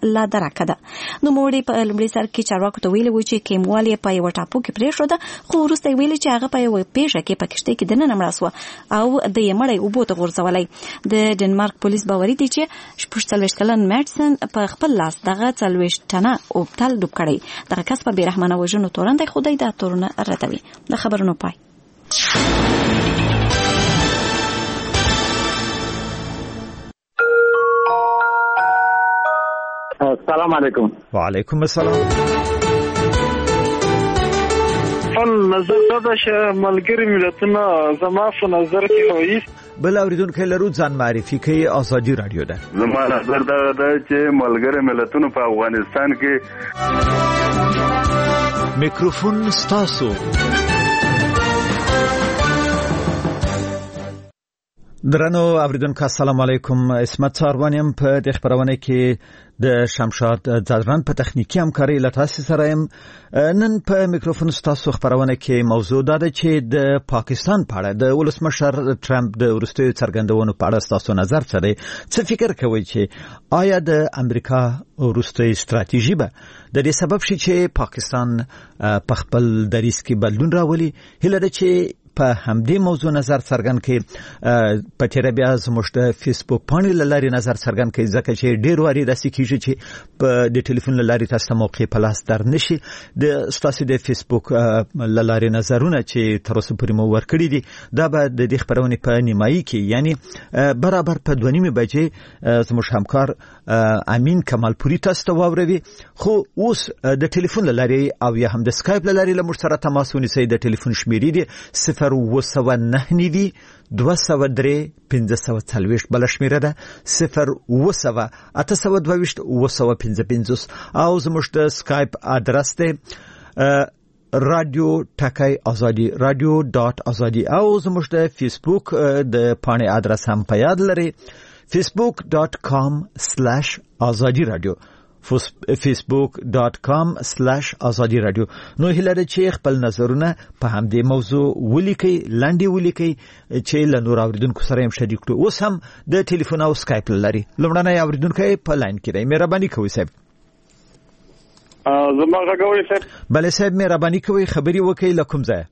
لا درکه ده. نو موړي په لومړي سر کې چارواکو ته ویلي و چې کیموالي په یو ټاپو کې پریښوده، خو وروسته ویلي چې هغه په یو پیښه کې په کشته کې دننه مړ شو او د یې مړی اوبو ته غورځولای. د ډنمارک پولیس باوري دي چې 46 کلن میډسن په خپل لاس دغه 40 ټنه اوبتل ډوب کړی. دغه کس په بیرحمانه وژنو تورن دی، خدای دا تورونه راتوي. د خبرونو پای. السلام علیکم. وعلیکم السلام. نظر دا چې ملګری ملتونه زما په نظر کې وایي بل اوریدونکو لرو ځان معرفي کوي. آزادي رادیو ده. زما نظر دا چې ملګری ملتونه په افغانستان کې میکروفون ستاسو. درنو اوریدونکو السلام علیکم. اسمت ساروانیم په د خبرونه کې د شمشاد زدران په تخنیکی همکاري لتاسي سره يم. نن په میکروفون ستاسو خبرونه کې موضوع ده چې د پاکستان په اړه د ولسمشر ټرمپ د ورستیو څرګندونو په اړه ستاسو نظر څه دی؟ څه فکر کوئ چې آیا د امریکا ورستیو ستراتیژي به د دې سبب شي چې پاکستان په خپل دریځ کې بدلون راولي؟ هله ده چې په همدې موضوع نظر څرګند کړي. په تیر بیا زموږ د فیسبوک باندې لاري نظر څرګند کړي، ځکه چې ډیر واري داسې کیږي چې په د ټلیفون لاري تاسو موقع په لاس در نشي. د تاسو د فیسبوک لاري نظرونه چې تر اوسه پورې مو ورکړي دي دا به د دې خبرونه په نیمایي کې یعنی برابر په 2:30 بجې زموږ همکار امین کمالپوري تاسو ته واوروي. خو اوس د ټلیفون لاري او یا هم د اسکایپ لاري له موږ سره تماس ونیسئ. د ټلیفون شمیرې دي 07995031540 بل شمیره ده 080822255 او زموږ د اسکایپ ادرس ده رادیو ټکای ازادي radio.azadi او زموږ د فیسبوک د پاڼې ادرس هم په یاد لري facebook.com/azadi radio facebook.com/azadi radio. نو هیله ده چې خپل نظرونه په همدې موضوع ولیکئ، لاندې ولیکئ چې له نور اوریدونکو سره هم شریک کړو. اوس هم د ټلیفون او اسکایپ لري. لومړنی اوریدونکو په لاین کې دی. مهرباني کوئ صاحب. زما غوړې صاحب. بله صاحب مهرباني کوئ خبري وکړئ له کوم ځای؟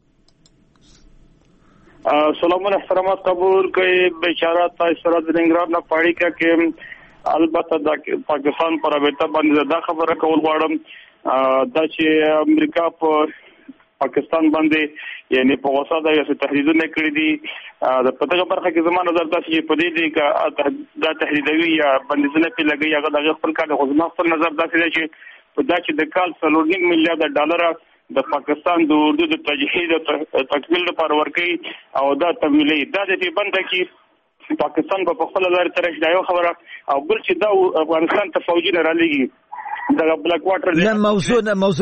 سلامونه احترامات قبول کړئ. بیچاره تاسو سره د ننګرهار نه پاړی کې البته د پاکستان پر رابطه باندې دا خبره کول غواړم دا چې امریکا په پاکستان باندې یعنی په غوسه دا یو تهدیدونه کړی دي. د پټه برخه کې زموږ نظر دا چې په دې دی چې دا تهدیدوي یا بندیزونه په لګي هغه د خپل کار د خپل نظر دا چې په دا چې د کال 3.5 میلیارډ ډالر د پاکستان د اردو د تجهیز او تکمیل لپاره ورکړي او دا تمویلي دا د دې بنده کې پاکستان په خپل لار ترش دا یو خبره او بل چې دا افغانستان ته فوجي نه رالېږي دا بلاک واټر لا موضوع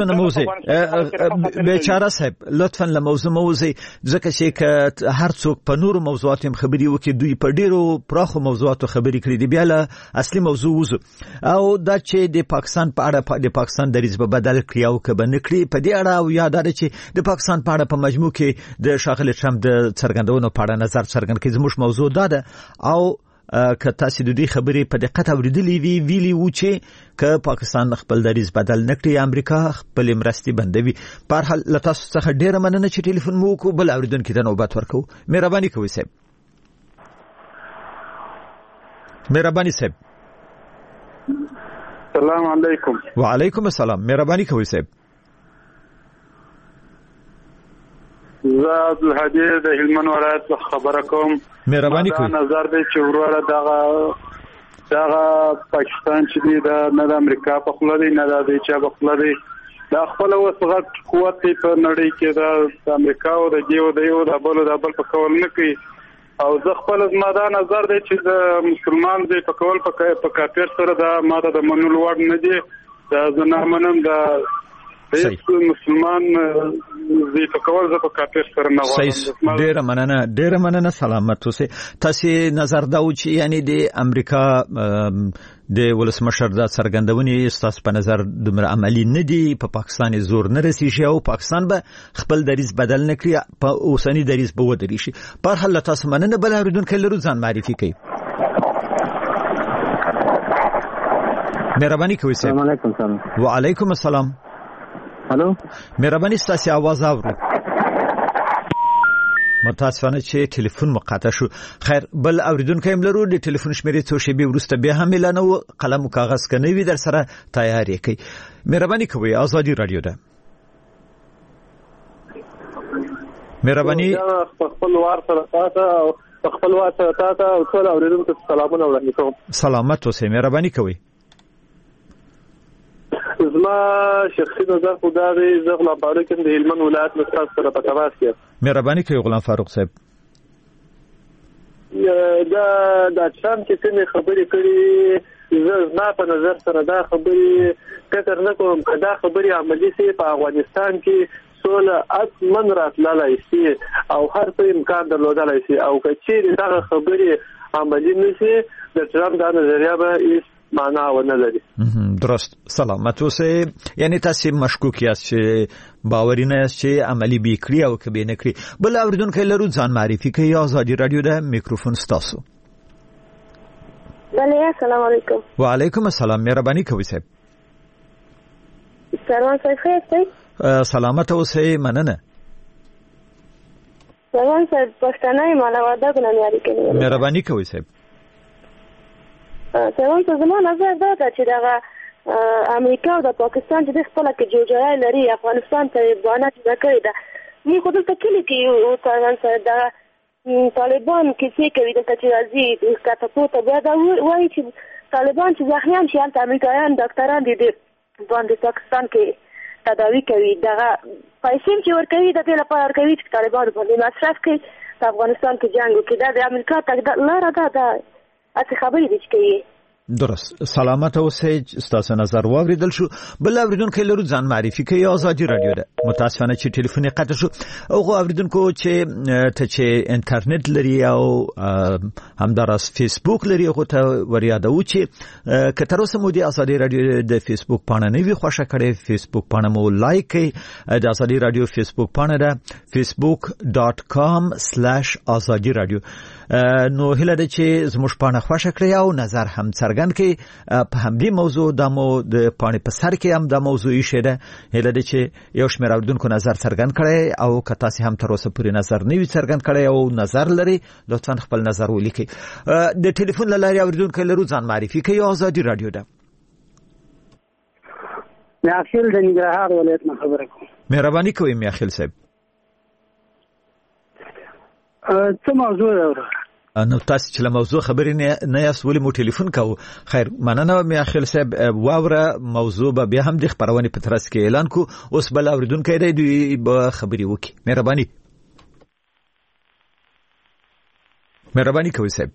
بیچاره صاحب لطفا له موضوع ځکه چې هر څوک په نورو موضوعاتو هم خبري وکړي، دوی په ډیرو پراخو موضوعاتو خبري کړي دي. بیا له اصلي موضوع وځو او دا چې د پاکستان په اړه د پاکستان دریځ په بدل کړی او کبه نکړي په دې اړه او یاد لري چې د پاکستان په اړه په مجموع کې د ښاغلي ټرمپ د څرګندونو په اړه نظر څرګند کړي. زموږ موضوع دا ده او که تاسو د دې خبرې په دقت اوریدلې ویلي و چې که پاکستان خپل دریځ بدل نکړي امریکا خپل مرستي بندوي. په هر حال له تاسو څخه ډیره مننه چې ټلیفون مو وکړو. بل اوریدونکو ته نوبت ورکوو. مهرباني کوئ صاحب. مهرباني صاحب. السلام علیکم. وعلیکم السلام. مهرباني کوئ صاحب. زه عبدالهادي د هلمند ولایت خبره کوم. مهرباني کوئ. نظر دی چې وروره دغه پاکستان چې دی دا نه د امریکا په خپل دی نه د چا په خپل دی دا خپل وسغت قوت په نړۍ کې د امریکا او د یو د بل په کول نه کوي او زه خپل زما نظر دی چې د مسلمان دی په کول په کافر سره دا ماده د منلو وړ نه دی. دا زه نه منم دا مسلمان زی په کول زه په کافر سره نه وایم. ډیره مننه سلامت اوسئ. تاسو نظر دا و چې یعنی د امریکا د ولسمشر د څرګندونې استاس په نظر دومره عملی نه دی، په پاکستان زور نه رسیږي او پاکستان به خپل دریځ بدل نه کړي، په اوسنی دریځ به ودرې شي. په هر حال تاسو مننه. بل اوریدونکو لرو ځان معرفي کوي. مهرباني کوئ صاحب. السلام علیکم. سلام. وعلیکم السلام. هلو. مهرباني ستاسو आवाज اورو. متاسفانه چې ټلیفون مقاطع شو. خیر بل اوریدونکو هم لرو. د ټلیفون شمیرې څو شی به ورسته بیا هم اعلانو. قلم او کاغذ کنه وي در سره تیار کړئ. مهرباني کوئ. آزادی رادیو ده. مهرباني خپل وار سره تاسو او ټول اوریدونکو سلامونه وړاندې کوم. سلامت اوسئ. مهرباني کوئ. زما شخصي نظر خو دا دی زه غلام فاروق د هلمند ولایت مستاس سره په تماس کې. مهرباني کوئ غلام فاروق صاحب. دا ټرمپ چې څنګه خبرې کړي زما په نظر سره دا خبرې کتر نه کوم دا خبرې عملي سي په افغانستان کې سوله اصلا راتللی سي او هر څه امکان درلودلی سي او که چیرې دا خبرې عملي نشي د ټرمپ دا نظریه به هیڅ معنا ونه لري. درست. سلامت اوسئ. یعنی تاسو مشکوک یاست چې باوري نه یاست چې عملي به کړی او که به نه کړی. بل اوریدونکو لرو ځان معرفي کوي. آزادی رادیو ده. میکروفون ستاسو. بله السلام علیکم. وعلیکم السلام. مهرباني کوئ صاحب. سلام صاحب. سلامت اوسئ. مننه. سلام صاحب. پښتنه مالا واده کنه یاري کوي. مهرباني کوئ صاحب. سلام صاحب. زما نظر دا چې دا امریکا او د پاکستان چې د خپل کې جوړجاړی لري افغانستان ته باندې چې دا کړی دا موږ خو دلته کلی کې او سلام صاحب دا طالبان کې څه کوي دلته چې راځي کاته پوته بیا دا وایي چې طالبان چې ځخیان شي هلته امریکایان ډاکټران دي باندې پاکستان کې تداوی کوي دا پیسې چې ورکوي د دې لپاره ورکوي چې طالبان باندې مصرف کوي په افغانستان کې جنگ وکړي. دا د امریکا تک لاره ده اته خبرې دي چې کوي. درست. سلامت اوسئ. ستاسو نظر واوریدل شو. بل اوریدونکو لرو ځان معرفي کوي. آزادی رادیو ده. متاسفانه چې ټلیفون قطع شو. او اوریدونکو چې ته چې انټرنیټ لري او همدارس فیسبوک لري خو ته وریادو چې کتر اوسه مو د آزادی رادیو د فیسبوک پاڼه نه وي خوښه کړئ. فیسبوک پاڼه مو لایک کړئ. د آزادی رادیو فیسبوک پاڼه ده facebook.com/azadi radio. نو هله د چې زموږ پاڼه خوښه کړئ او نظر هم څرګند کړئ په همدې موضوع. د مو د پاڼې په سر کې هم د موضوع یې ده. هله د چې یو شمېر اوریدونکو نظر څرګند کړئ او که تاسو هم تر اوسه پورې نظر نه وي څرګند کړئ او نظر لري لطفا خپل نظر ولیکئ. د ټلیفون له لارې اوریدونکو لرو ځان معرفي کوي. آزادی رادیو ده. میاخیل د ننګرهار ولایت نه خبره کوم. مهرباني کوئ میاخیل صاحب. څه موضوع ده؟ نو تاسو چې له موضوع خبرې نه یاست ولې مو ټلیفون کوو. خیر مننه میاخیل صاحب. واوره موضوع به بیا هم د خبرونې په ترڅ کې اعلان کو. اوس بل اوریدونکو دی دوی به خبرې وکړي. مهرباني کوئ صاحب.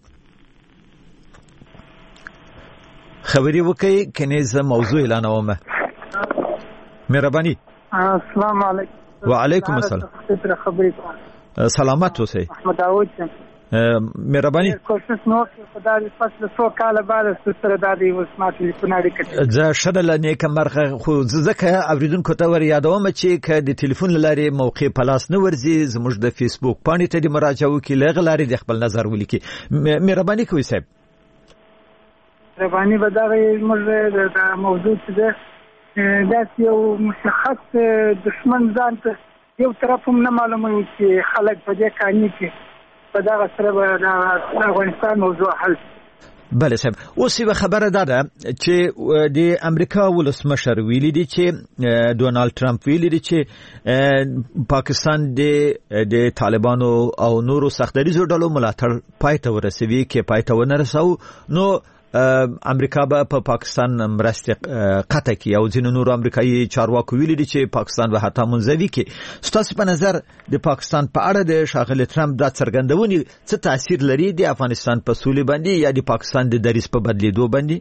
خبرې وکړئ کنه زه موضوع اعلانوم. مهرباني. السلام علیکم. وعلیکم السلام. سلامت اوسئ. احمد داوود. مهرباني. کوشش نو خدای فصل 100 کال بعد سره دادی وسما ټلیفون اړیکه. زه شدل نه کمرخه خو ځکه اوریدونکو ته ور یادوم چې ک د ټلیفون لارې موقع پلاس نه ورزي زموږ د فیسبوک پاڼې ته د مراجعه وکړي لغلاري د خپل نظر ولیکي. مهرباني کوئ صاحب. مهرباني بدغه موږ د موضوع څخه دا یو مشخص دشمن ځان ته یو طرف هم نه معلومه چې خلک په دې کاني کې په دا سره د افغانستان موضوع حل. بله صاحب. اوس یو خبره ده چې د امریکا ولسمشر ویلي دي چې ډونالد ټرمپ ویلي دي چې پاکستان د طالبانو او نورو سختدریزو ډلو ملاتړ پای ته ورسوي کې پای ته ونه رسو نو امریکا به په پاکستان مرستې قطع کړي او ځینو نورو امریکایي چارواکو ویلي دي چې پاکستان به حتی منزوي کړي. ستاسو په نظر د پاکستان په اړه د ښاغلي ټرمپ دا څرګندونې څه تاثیر لري د افغانستان په سولې باندې یا د پاکستان د دریځ په بدلیدو باندې؟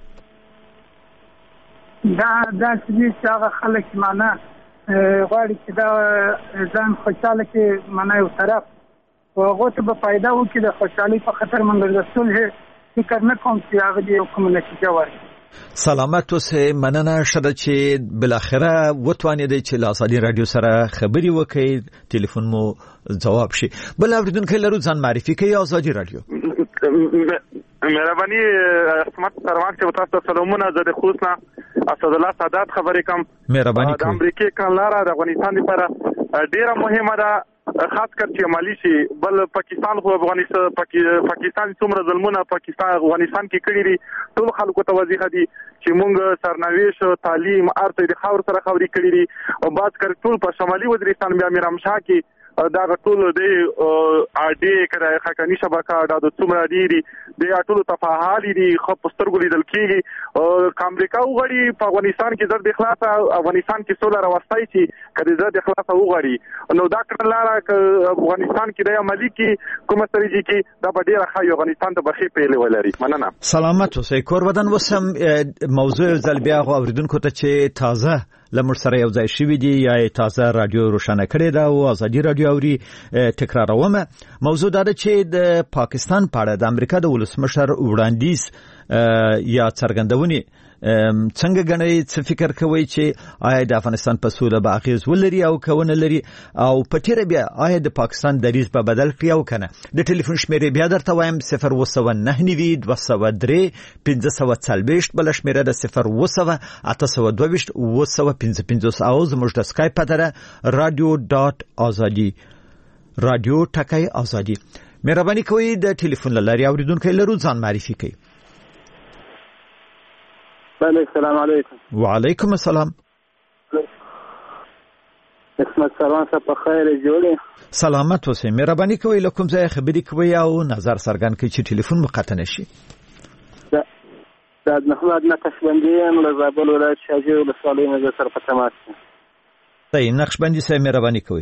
دا چې هغه خلک معنا غواړي چې دا ځان خوشاله کړي معنا یو طرف او هغه ته به فایده وکړي د خوشحالي په خاطر منګل رسول فکر نه کوم چې هغه دې کوم نتیجه ورکړي. سلامت اوسئ. مننه شته چې بالاخره وتوانیدئ چې له آزادي رادیو سره خبرې وکړئ. ټلیفون مو ځواب شي. بل اوریدونکو لرو ځان معرفي کوي. آزادي رادیو. مهرباني اسمت سروان چې تاسو سلامونه زه د خوسنا اسد الله سادات خبرې کوم. مهرباني د امریکای کانلاره د افغانستان لپاره ډیره مهمه ده، خاص کر چې مالی شي. بل پاکستان خو پاکستان څومره ظلمونه افغانستان کې کړی دي، ټول خلکو ته واضح دي چې موږ سرنويش تعلیم ارته د خاور سره خوري کړی دي. او باز کر ټول په شمالي وزیرستان بیا میرامشاه کې دا ټول د اډي کړه خاکني شبکه د څومره دي د ټول تفاعل دي خو پسترګو لیدل کیږي. امریکا وغړي په افغانستان کې زړه د اخلاص افغانستان کې سوله راوستای شي کله زړه د اخلاص وغړي نو دا کړلاره افغانستان کې د عملی کې کومه سریږي کې دا په ډیره ښه افغانستان ته برخې پیلې ولري. مننه. سلامت اوسئ. کور بدن وسم موضوع ځل بیا غو اوریدونکو ته چې تازه لمر سره یو ځای شوی دی یا تازه رادیو روشنه کړی دا او ازادي رادیو اوري تکرارومه. موضوع دا چې د پاکستان په اړه د امریکا د ولسمشر وړاندیز یا څرګندونې څنګه غنئ څه فکر کوي چې آیا د افغانستان په سوله به اغیز ولري او کونه لري او په تیر بیا آیا د پاکستان دریځ په بدل کړی او کنه. د ټلیفون شمیرې بیا درته وایم 0099203 بل شمیره د 08222 او زموږ د اسکایپ پته radio.azadi رادیو ټکای ازادي. مهرباني کوئ د ټلیفون لاري اوریدونکو لرو ځان معرفي کړئ. السلام علیکم. وعلیکم السلام. اسمت سروان صاحب په خیر جوړه. سلامت اوسئ. مهرباني کوئ له کوم ځای خبرې کوئ او نظر څرګند کړئ چې ټلیفون مقطع نشي. د محمد نقشبندی له زابل ولایت شاجوی ولسوالۍ نه سره په تماس یم. صحیح. نقشبندی صاحب مهرباني کوئ.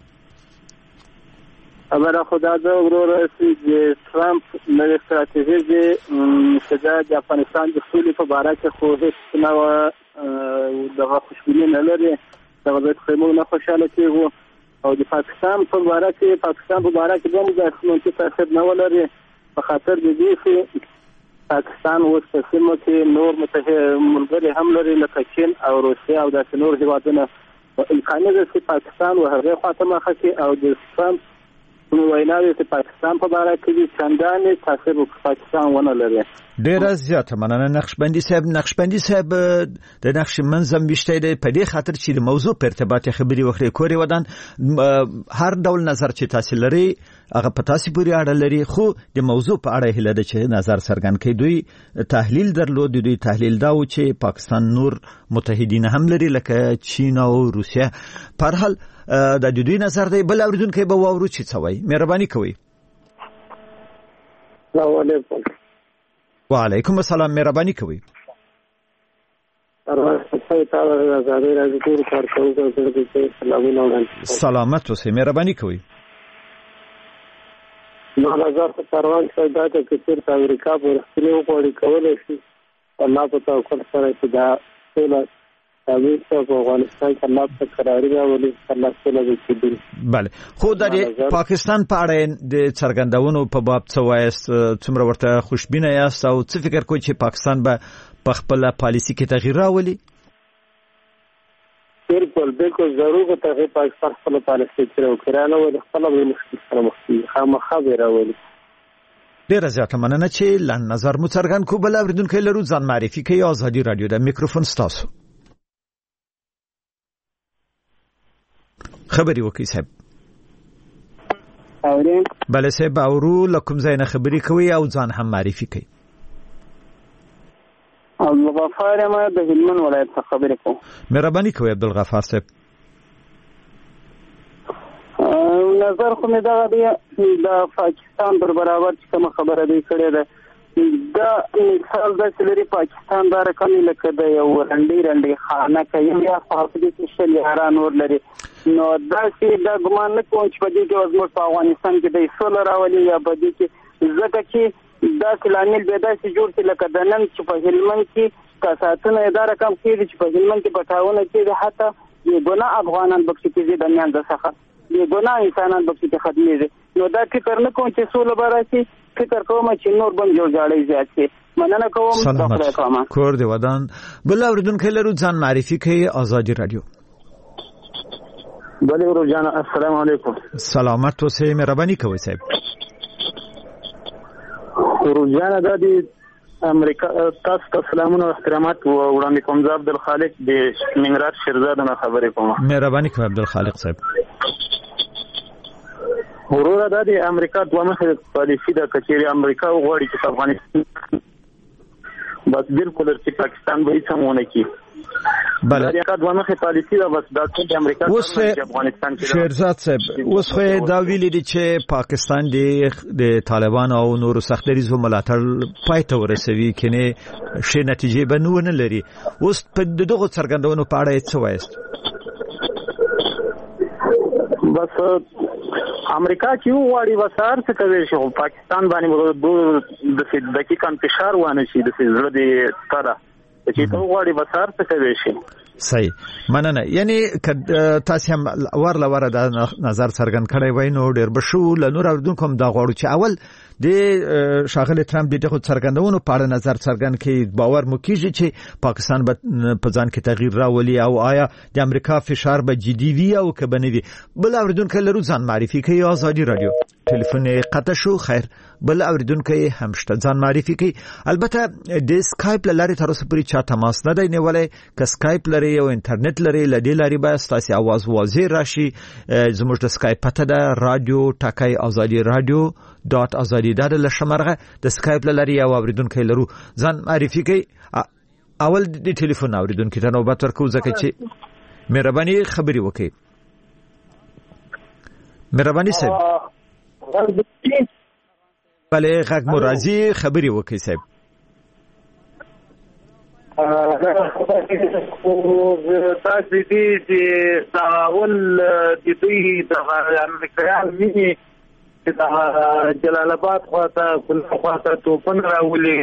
خبره خدا د ورور چې ټرمپ نوې استراتیژي چې د افغانستان د سولې په اړه کې خو هیڅ نه دغه خوشبیني نه لري، دغه د خیمو نه خوشاله کېږو او د پاکستان په اړه کې هم د اسمنتي تاثیر نه ولري په خاطر د دې چې پاکستان اوس په سیمه کې نور ملګري هم لري لکه چین او روسیه او داسې نور هیوادونه. امکاني ده چې پاکستان وهغه خواته مخه کې او د ټرمپ ویناوی چې پاکستان په اړه کې چندانې تاثیر په پاکستان ونه لري. ډیر زیات مننه نقشبندی صاحب. د نقش منظم وشته دی په دې خاطر چې د موضوع په ارتباط خبري وکړي کوري ودان هر ډول نظر چې تاسو لري هغه په تاسو پورې اړه لري، خو د موضوع په اړه هله د چې نظر څرګند کړي. دوی تحلیل درلود، دوی تحلیل دا و چې پاکستان نور متحدین هم لري لکه چین او روسیه. په هر حال د دوی نظر دی. بل اوریدونکو به واورو چې څه وایي. مهرباني کوئ. السلام علیکم. وعلیکم السلام. مهرباني کوئ. سلامت اوسئ. مهرباني کوئ. نظر په پروان کې دا د کثیر امریکا په رښتینی وګړي کولای شي الله په توکل سره چې دا ټول تعویض په افغانستان کې الله په قراري راولي الله سره وکړي. بله. خو د پاکستان په اړه د څرګندونو په باب څه وایست؟ څومره ورته خوشبینه یاست او څه فکر کوئ چې پاکستان به په خپل پالیسي کې تغییر راولي؟ بالکل ضرور ته پاکستان خپل پالیسي کې راوړي او خپل مشکل سره مخ کیږي خامخا به راولي. ډیر زیات مننه چې لن نظر مو څرګند کو. بل اوریدونکو لرو ځان معرفي کوي. ازادي رادیو د میکروفون ستاسو خبري وکي صاحب. اورین بله صاحب اورو لکم زین خبري کوي او ځان هم معرفي کوي. عبدالغفار ما د هلمند ولایت څخه خبرې کوم. مهرباني کوئ عبدالغفار صاحب. نظر خو مې دا دی د پاکستان پر برابر چې کوم خبره دی کړې ده دا مثال د سلري پاکستان دا رقم لکه د یو رنډي خانه کوي یا په دې کې شل یاران ور لري نو دا چې دا ګمان نه کوم چې په دې کې زموږ په افغانستان کې د سولر راولي یا په دې کې ځکه چې دا کلامل به دا چې جوړ لکه د نن چې په هلمند کې کساتونه اداره کم کېږي چې په هلمند کې پټاونه کېږي حتی یو ګنا افغانان بخښي کېږي د میان د څخه یو ګنا انسانان بخښي ته ختمېږي نو دا فکر نه کوم چې سوله به راشي فکر کوم چې نور بم جوړجاړي زیات شي مننه کوم خدای کوم کور دی ودان بل اوریدونکو لرو ځان معرفي کوي ازادي رادیو بل ورجان السلام علیکم سلامت اوسئ مهرباني کوئ صاحب خروجانه د امریکا تاسو ته سلامونه او احترامات وړاندې کوم. زه عبدالخالق د ننګرهار شیرزاد نه خبرې کوم. مهرباني کوم عبدالخالق صاحب. وروره د امریکا دوه مخه پالیسي د کچېری امریکا غواړي چې افغانستان بس بالکل چې پاکستان به هیڅ هم ونه کړي. بله دا دوه مخه پالیسي ده بس د امریکا اوس افغانستان کې شیرزاد صاحب اوس خو دا ویلي دي چې پاکستان د طالبان او نورو سختدریزو ملاتړ پای ته ورسوي کنه شي نتیجې به نه لري. اوس په دغه څرګندونو په اړه څه وایست؟ بس امریکا چې وغواړي وسار څه کوي شو پاکستان باندې د دقیقاً فشار وانه شي د زړه د تاره چې ته وغواړي وسار څه کوي شي. صحیح مننه. یعنی تاسو هم ورلوره د نظر څرګند کړی وای نو ډیر بشو لنور اردوونکو هم دا غواړو چې اول د شاغل ترامپ دغه څرګندونو په اړه نظر څرګند کړي باور مو کیږي چې پاکستان به په ځان کې تغییر راولي او آیا د امریکا فشار به جدي وي او که بنوي. بل اوریدونکو لرو ځان معرفي کوي آزادي رادیو ټلیفون قطع شو. خیر بل اوریدونکو هم شته ځان معرفي کوي. البته د اسکایپ لارې تر اوسه پورې چا تماس نه دی نیولای. که اسکایپ لري او انټرنیټ لري لدې لارې به تاسو आवाज واضح راشي. زموږ د اسکایپ پته ده رادیو ټاکای آزادي رادیو .azadi دا له شمرغه د اسکایپ لري او اوریدونکو لرو ځان معرفي کوي. اول د ټلیفون اوریدونکو ته نوبت ورکو ځکه چې مهرباني خبري وکړي. مهرباني صاحب بله غږ مرازي خبري وکړي صاحب. تاسو دې چې اول د دوی د امریکایان مینه دا جلال آباد خواته خواته توپن راولي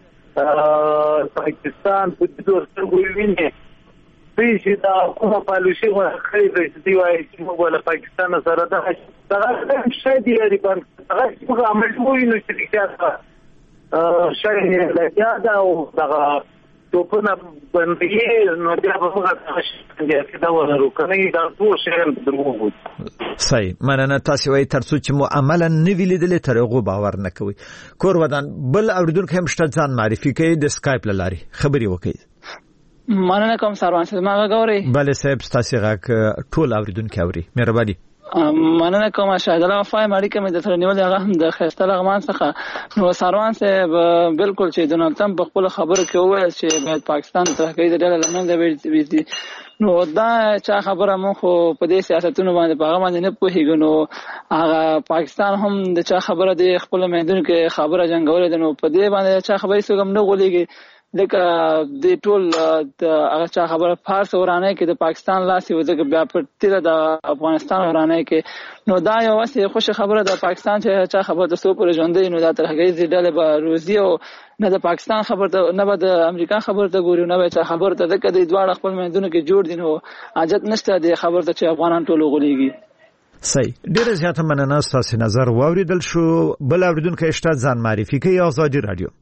پاکستان په دې ورته ویني چې دا کومه پالیسي ورخړي د دې وایي چې موږ له پاکستان سره دا شې دی لري په هغه څه عمل کوي نو چې دا شې له یاده او دا توپنه باندې نو بیا به موږ دا ورو کنه دا ټول شې درمو. صحیح مننه. تاسو وايي ترڅو چې مو عملا نه ویلیدل تر هغه باور نه کوي. کور ودان بل اوریدونکو هم شته ځان معرفي کوي د اسکایپ لاري خبري وکړي. مننه کوم سروان صاحب ما غوړي. بله صاحب تاسو غاک ټول اوریدونکو اوري مهرباني. مننه کوم شاهد الله فای ماړي کوم د تر نیول هغه هم د خسته لغمان څخه نو سروان صاحب بالکل چې ډونالد ټرمپ په خپل خبره کې وویل چې باید پاکستان ته کوي د ډول لمنځه وي نو دا چا خبره مو خو په دې سیاستونو باندې په هغه باندې نه پوهیږو. نو هغه پاکستان هم د چا خبره د خپل میدان کې خبره جنگولې ده نو په دې باندې چا خبرې څوک هم نه غولېږي. لکه د ټول د هغه چا خبره فارس ورانه کې د پاکستان لاسي وځي بیا په تیر د افغانستان ورانه کې نو دا یو واسه خوشی خبره د پاکستان چې چا خبره د سو پر ژوندې نو دا تر هغه ډلې به روزي او نه د پاکستان خبره نه به د امریکا خبره ته ګوري نه به چا خبره ته د کدي دواړه خپل میدونه کې جوړ دي نو حاجت نشته د خبره ته چې افغانان ټول غولېږي. صحیح ډېر زیاته مننه تاسو نظر واوریدل شو. بل اوریدونکو اشته ځان معرفي کوي آزادي رادیو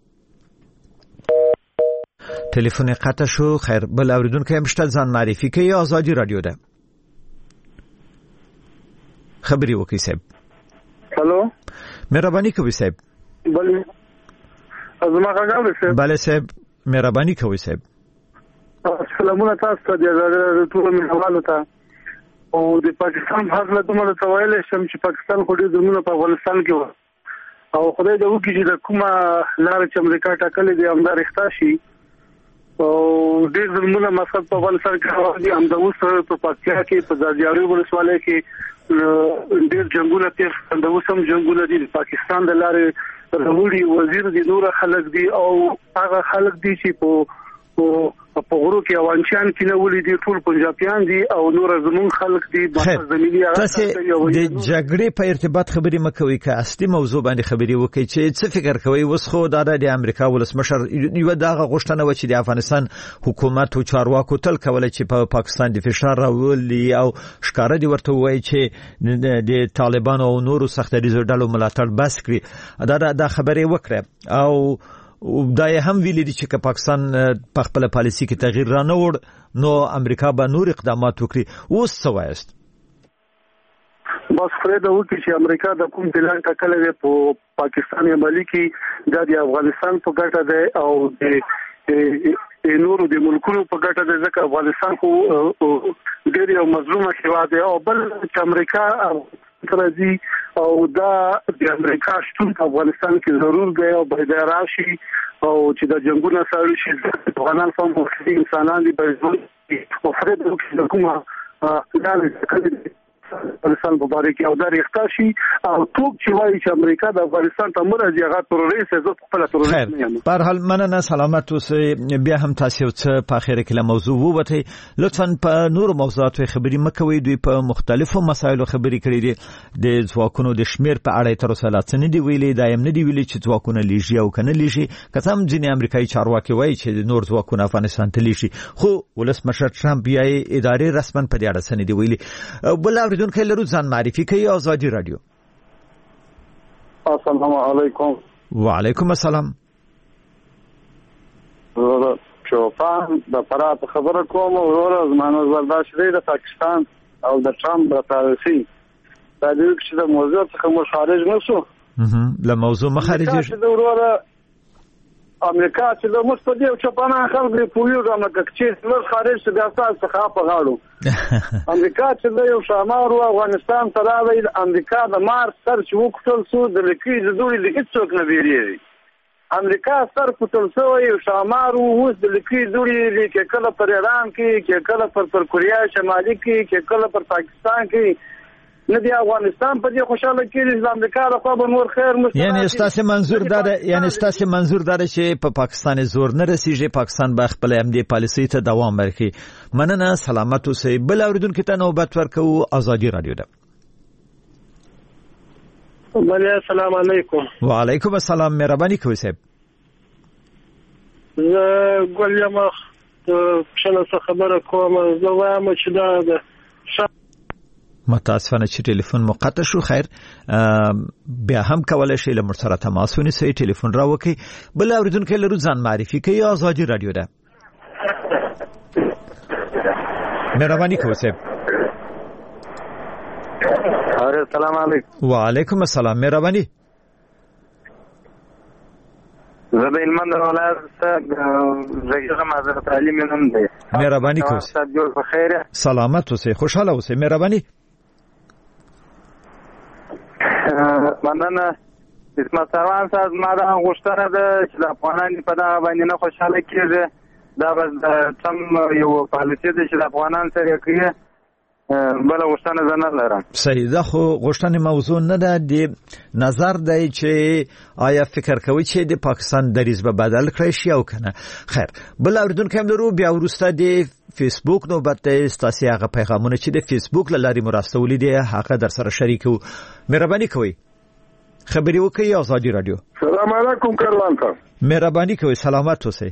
ټلیفون قطع شو. خیر بل اوریدونکو هم شته ځان معرفي کوي آزادي رادیو ده خبري وکړي صاحب. هالو مهرباني کوي صاحب. بله ازما غاغاوي صاحب. بله صاحب مهرباني کوي صاحب. سلامونه تاسو ته د ټول مینوالو ته او د پاکستان حاصله دومره توایل شم چې پاکستان خو دې زمونه په افغانستان کې و او خدای دې وکړي چې د کومه لار چې امریکا ټاکلې دي همدار اختاشي او ډېر زمونه مقصد په افغانستان کې راځي هم د اوس په پاکستان کې په ځاځياري ولسوالۍ کې ډېر جنگونه تیر د اوسم جنگونه دي. پاکستان د لارې وروړي وزیر دي نور خلک دي او هغه خلک دي چې په غرو کې اوانچان کې نه ولې دي ټول پنجابیان دي او نور زمون خلک دي په زمینی هغه تاسو د جګړې په ارتباط خبرې مکوي که اصلي موضوع باندې خبرې وکړي چې څه فکر کوي وس خو د امریکا ولسمشر یو دغه غوښتنه و چې د افغانستان حکومت او چارواکو تل کولای چې په پاکستان د فشار راولي او ښکارا دي ورته وایي چې د طالبان او نورو سختدریزو ډلو ملاتړ بس کړي. دا خبرې وکړه او دا هم ویلي دي چې پاکستان په خپل پالیسي کې تغییر را نه وړ نو امریکا به نور اقدامات وکړي. اوس څه وایست؟ بس فريده وکړي چې امریکا د کوم پلان ټاکلی دی په پاکستان عملی کې د افغانستان په ګټه دی او د نورو د ملکونو په ګټه دی ځکه افغانستان خو ډېر یو مظلومه هیواد دی او بل چې امریکا راځي او دا د امریکا شتون په افغانستان کې ضرور دی او باید راشي او چې د جنگونو سره شي افغانان هم مخکې انسانان دي په او فريده وکړي د کومه پلان ټاکلی افغانستان مبارک او دا ریښتا شي او ټوک چې وایي چې امریکا د افغانستان ته مرزي هغه تروریست زه خپل تروریست نه یم. په هر حال مننه سلامت اوسئ. بیا هم تاسو څه په اخر کې له موضوع ووتئ. لطفا په نورو موضوعاتو خبرې مکوئ. دوی په مختلفو مسایلو خبرې کړې دي. د ځواکونو د شمیر په اړه تر اوسه لا څه نه دی ویلي. دا هم نه دی ویلي چې ځواکونه لیږي او کنه لیږي. که څه هم ځینې امریکایي چارواکي وایي چې نور ځواکونه افغانستان ته لیږي خو ولسمشر ټرمپ بیا ادارې رسماً په دې اړه څه نه دی ویلي. بل اوریدونکو لرو ځان معرفي کوي. آزادي رادیو. السلام علیکم. وعلیکم السلام. چوپان د پرات خبره کوم ورور زمانو زرداشت دی د پاکستان او د ټرمپ د پالیسي دا د یو څه د موضوع څخه مو خارج نشو. له موضوع مخارجي امریکا چې د مستدی او چوپانان خلک په یو ځای کې څلور خارج څه د اساس څخه په غاړو امریکا چې د یو شامار او افغانستان سره د امریکا د مارس سر چې وکړل سو د لکې د دوړي د هیڅوک نه بیریږي. امریکا سر پټل سو یو شامار او د لکې دوړي کې کله پر ایران کې کله پر کوریا شمالي کې کله پر پاکستان کې نه دی افغانستان په دې خوشاله کېږي چې امریکا له خوا به نور خیر مستقیم. یعنی ستاسو منظور دا چې په پاکستان زور نه رسیږي پاکستان به خپل امنیتي پالیسي ته دوام ورکړي. مننه سلامت اوسئ. بل اوریدونکو ته نوبت ورکو. آزادي رادیو ده. السلام علیکم. وعلیکم السلام. مهرباني کوئ صاحب. زه ګولیم شنه خبره کوم. زه وایم چې دا متاسفانه چې ټلیفون مقطع شو. خیر بیا هم کولای شئ له موږ سره تماس ونیسئ. ټلیفون راوکئ. بل اوریدونکو لرو ځان معرفي کوي. آزادي رادیو ده. مهرباني کوئ صاحب. السلام علیکم. وعلیکم السلام. مهرباني. زه د هلمند ولایت زګیره معذرت علي منم دی. مهرباني کوئ. تاسو جوړ په خیر. سلامت اوسئ. خوشاله اوسئ. مهرباني. مننه. اسمت سروان صاحب ما دا غوښتنه ده چې د افغانانو په دغه باندې نه خوشاله کېږي. دا بس سم یو پالیسي ده چې د افغانان سره کوي. بل غوښتنه زه نه لرم. صحیح. دا خو غوښتنې موضوع نه ده. د نظر دی چې آیا فکر کوي چې د پاکستان دریځ به بدل کړی شي او کنه. خیر بل اوریدونکو هم لرو. بیا وروسته د فیسبوک نوبت دی. ستاسو هغه پیغامونه چې د فیسبوک له لارې مرستولې دي هغه در سره شریکو. مهرباني کوئ خبرې وکړئ. آزادي رادیو. السلام علیکم کاروان صاحب. مهرباني کوئ. سلامت اوسئ.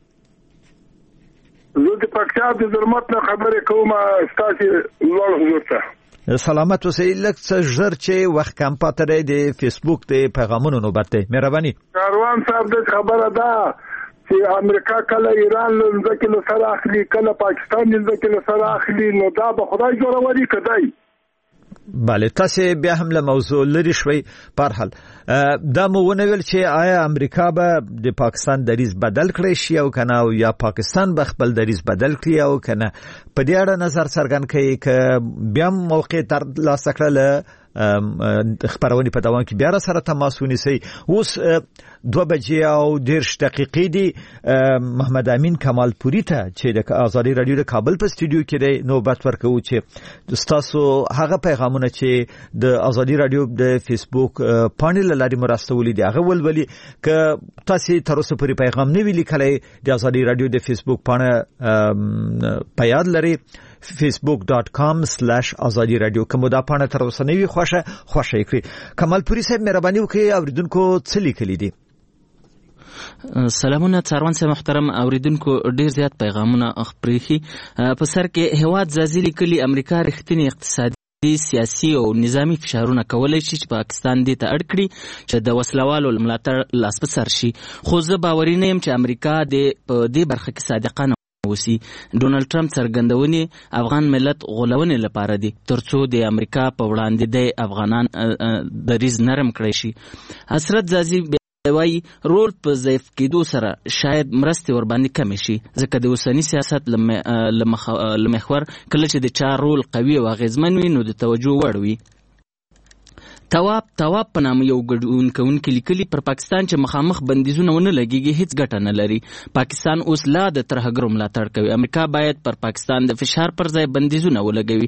زه د پکتیا د ظلمت نه خبرې کوم. ستاسو لوړ حضور ته سلامت اوسئ. لږ څه ژر چې وخت کم پاتې دی د فیسبوک د پیغامونو نوبت دی. مهرباني. کاروان صاحب د خبره ده چې امریکا کله ایران له ځکه سره اخلي کله پاکستان له ځکه سره اخلي نو دا به خدای جوړوري کړي. بله تاسو بیا هم له موضوع لري شوي. په هر حال دا مو ونویل چې آیا امریکا به د پاکستان دریځ بدل کړي شي او کنه او یا پاکستان به خپل دریځ بدل کړي او کنه. په دې اړه نظر څرګند کړي ک بیا موقع تر لا سکړه خبرونه په دوام کې بیا سره تماس ونیسي. اوس 2 بجې او 10 دقیقې دي. محمد امین کمالپوري ته چې د آزادي رادیو د کابل په استودیو کې دی نوبت ورکوي چې تاسو هغه پیغامونه چې د آزادي رادیو د فیسبوک پاڼې لاري مرستولې دي هغه ولولي. ک تاسو تر اوسه پورې پیغام نه ویلي کله د آزادي رادیو د فیسبوک پاڼه په یاد لري facebook.com/azadi radio کوم دا پاڼه تر اوسه نه وی خوښه کړی. کمالپوري صاحب مهرباني وکړئ. اوریدونکو څه لیکلي دي؟ سلامونه څاروان صاحب محترم اوریدونکو. ډیر زیات پیغامونه خپرېږي. په سر کې هواد زازي لیکلي امریکا رښتینی اقتصادي سیاسي او نظامی فشارونه کولای شي چې پاکستان دې ته اړ کړي چې د وسلوالو ملاتړ لاس په سر شي. خو زه باوري نه یم چې امریکا د دې برخه کې صادقانه وسی. ډونالد ټرمپ څرګندونې افغان ملت غولونې لپاره دي ترڅو د امریکا په وړاندې د افغانان دریځ نرم کړی شي. حسرت زازي وایي رول په ضعیف کېدو سره شاید مرستې ورباندې کمې شي ځکه د اوسني سیاست له محور کله چې د چا رول قوي او اغېزمن وي نو د توجه وړ وي. تواب په نامه یو ګډون کوونکی لیکلي پر پاکستان چې مخامخ بندیزونه ونه لګیږي هیڅ ګټه نه لري. پاکستان اوس لا د ترهګرو ملاتړ کوي. امریکا باید پر پاکستان د فشار پر ځای بندیزونه ولګوي.